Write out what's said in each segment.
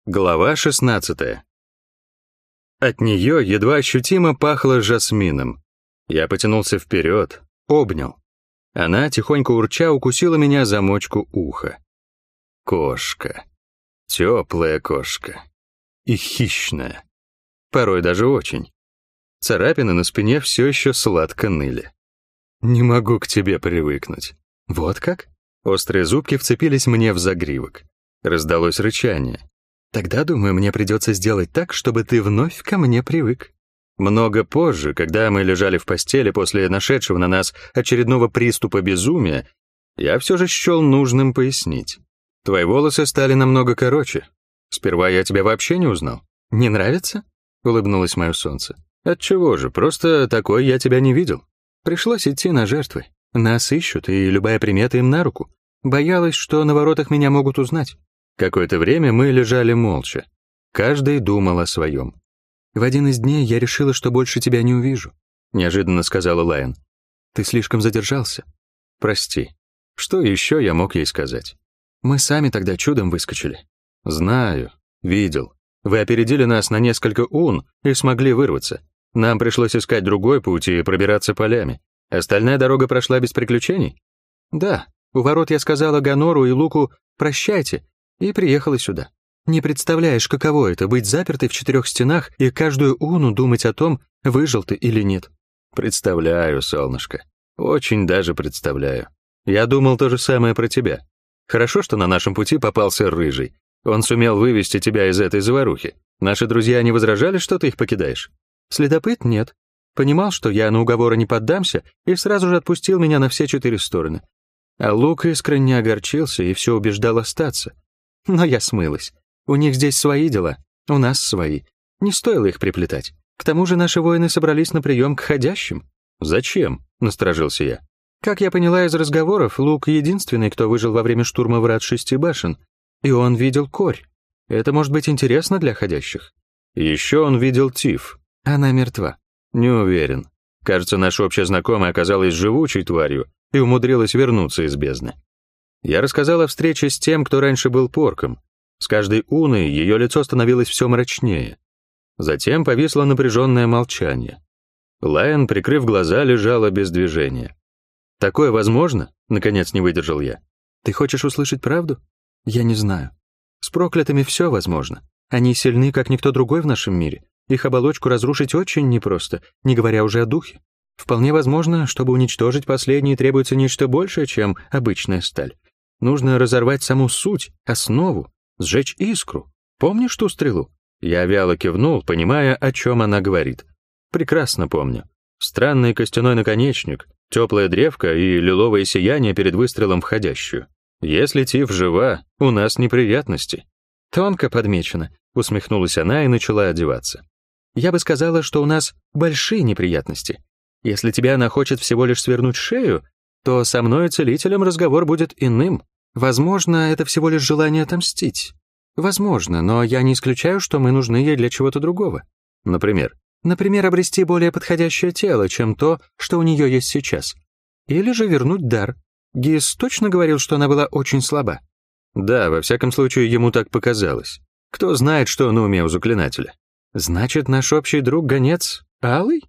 Глава 16. От нее едва ощутимо пахло жасмином. Я потянулся вперед, обнял. Она, тихонько урча, укусила меня за мочку уха. Кошка. Теплая кошка. И хищная. Порой даже очень. Царапины на спине все еще сладко ныли. Не могу к тебе привыкнуть. Вот как? Острые зубки вцепились мне в загривок. Раздалось рычание. Тогда, думаю, мне придется сделать так, чтобы ты вновь ко мне привык. Много позже, когда мы лежали в постели после нашедшего на нас очередного приступа безумия, я все же счел нужным пояснить. Твои волосы стали намного короче. Сперва я тебя вообще не узнал. Не нравится? Улыбнулось мое солнце. Отчего же, просто такой я тебя не видел. Пришлось идти на жертвы. Нас ищут, и любая примета им на руку. Боялась, что на воротах меня могут узнать. Какое-то время мы лежали молча. Каждый думал о своем. «В один из дней я решила, что больше тебя не увижу», — неожиданно сказала Лайон. «Ты слишком задержался». «Прости. Что еще я мог ей сказать?» «Мы сами тогда чудом выскочили». «Знаю. Видел. Вы опередили нас на несколько ун и смогли вырваться. Нам пришлось искать другой путь и пробираться полями. Остальная дорога прошла без приключений?» «Да. У ворот я сказала Ганору и Луку «прощайте», и приехала сюда. Не представляешь, каково это — быть запертой в 4 стенах и каждую уну думать о том, выжил ты или нет. Представляю, солнышко. Очень даже представляю. Я думал то же самое про тебя. Хорошо, что на нашем пути попался Рыжий. Он сумел вывести тебя из этой заварухи. Наши друзья не возражали, что ты их покидаешь? Следопыт — нет. Понимал, что я на уговоры не поддамся, и сразу же отпустил меня на все 4 стороны. А Лук искренне огорчился и все убеждал остаться. Но я смылась. У них здесь свои дела, у нас свои. Не стоило их приплетать. К тому же наши воины собрались на прием к ходящим. «Зачем?» — насторожился я. Как я поняла из разговоров, Лук единственный, кто выжил во время штурма врат 6 башен. И он видел корь. Это может быть интересно для ходящих. Еще он видел Тиф. Она мертва. Не уверен. Кажется, наша общая знакомая оказалась живучей тварью и умудрилась вернуться из бездны. Я рассказал о встрече с тем, кто раньше был порком. С каждой уной ее лицо становилось все мрачнее. Затем повисло напряженное молчание. Лайон, прикрыв глаза, лежала без движения. «Такое возможно?» — наконец не выдержал я. «Ты хочешь услышать правду? Я не знаю. С проклятыми все возможно. Они сильны, как никто другой в нашем мире. Их оболочку разрушить очень непросто, не говоря уже о духе. Вполне возможно, чтобы уничтожить последние, требуется нечто большее, чем обычная сталь. Нужно разорвать саму суть, основу, сжечь искру. Помнишь ту стрелу?» Я вяло кивнул, понимая, о чем она говорит. «Прекрасно помню. Странный костяной наконечник, теплая древка и лиловое сияние перед выстрелом входящую. Если Тиф жива, у нас неприятности». «Тонко подмечено», — усмехнулась она и начала одеваться. «Я бы сказала, что у нас большие неприятности. Если тебе она хочет всего лишь свернуть шею, то со мной, целителем, разговор будет иным. Возможно, это всего лишь желание отомстить. Возможно, но я не исключаю, что мы нужны ей для чего-то другого. Например, обрести более подходящее тело, чем то, что у нее есть сейчас. Или же вернуть дар. Гис точно говорил, что она была очень слаба?» «Да, во всяком случае, ему так показалось. Кто знает, что на уме у заклинателя?» «Значит, наш общий друг-гонец Алый?»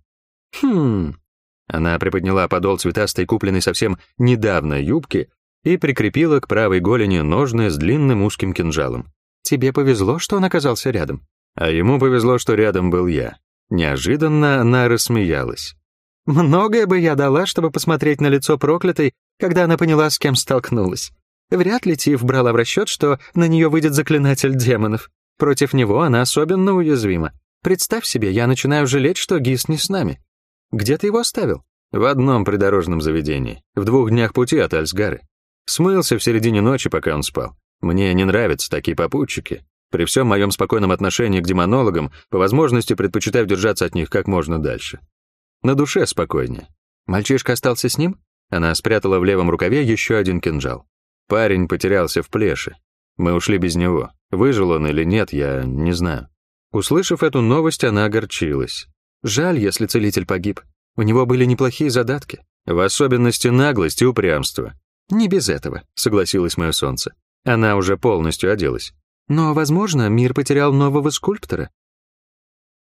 Она приподняла подол цветастой, купленной совсем недавно юбки, и прикрепила к правой голени ножны с длинным узким кинжалом. «Тебе повезло, что он оказался рядом». А ему повезло, что рядом был я. Неожиданно она рассмеялась. «Многое бы я дала, чтобы посмотреть на лицо проклятой, когда она поняла, с кем столкнулась. Вряд ли Тиф брала в расчет, что на нее выйдет заклинатель демонов. Против него она особенно уязвима. Представь себе, я начинаю жалеть, что Гис не с нами. Где ты его оставил?» «В одном придорожном заведении, в 2 днях пути от Альсгары. Смылся в середине ночи, пока он спал. Мне не нравятся такие попутчики. При всем моем спокойном отношении к демонологам, по возможности предпочитаю держаться от них как можно дальше. На душе спокойнее». «Мальчишка остался с ним?» Она спрятала в левом рукаве еще один кинжал. «Парень потерялся в плеше. Мы ушли без него. Выжил он или нет, я не знаю». Услышав эту новость, она огорчилась. «Жаль, если целитель погиб. У него были неплохие задатки. В особенности наглость и упрямство». «Не без этого», — согласилось мое солнце. Она уже полностью оделась. Но, возможно, мир потерял нового скульптора.